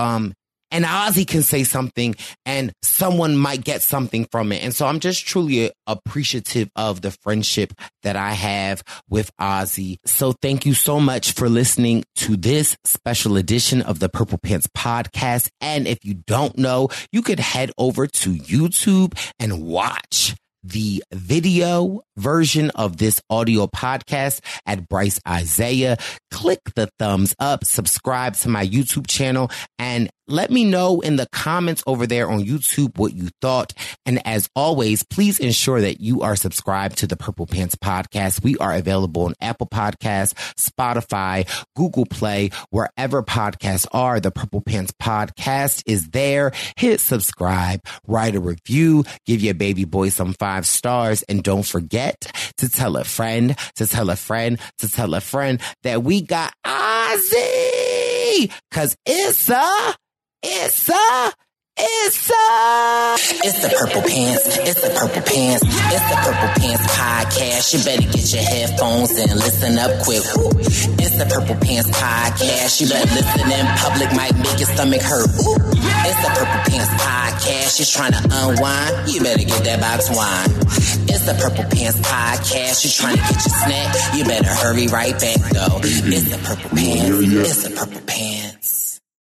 And Ozzy can say something and someone might get something from it. And so I'm just truly appreciative of the friendship that I have with Ozzy. So thank you so much for listening to this special edition of the Purple Pants Podcast. And if you don't know, you could head over to YouTube and watch the video version of this audio podcast at Bryce Isaiah. Click the thumbs up, subscribe to my YouTube channel, and let me know in the comments over there on YouTube what you thought. And as always, please ensure that you are subscribed to the Purple Pants Podcast. We are available on Apple Podcasts, Spotify, Google Play, wherever podcasts are. The Purple Pants Podcast is there. Hit subscribe, write a review, give your baby boy some 5 stars, and don't forget to tell a friend, to tell a friend, to tell a friend that we got Ozzy, cause it's the Purple Pants. It's the Purple Pants. It's the Purple Pants Podcast. You better get your headphones and listen up quick. It's the Purple Pants Podcast. You better listen in public, might make your stomach hurt. It's the Purple Pants Podcast. You're trying to unwind, you better get that box wine. It's the Purple Pants Podcast. You're trying to get your snack, you better hurry right back though. It's the Purple Pants. It's the Purple Pants.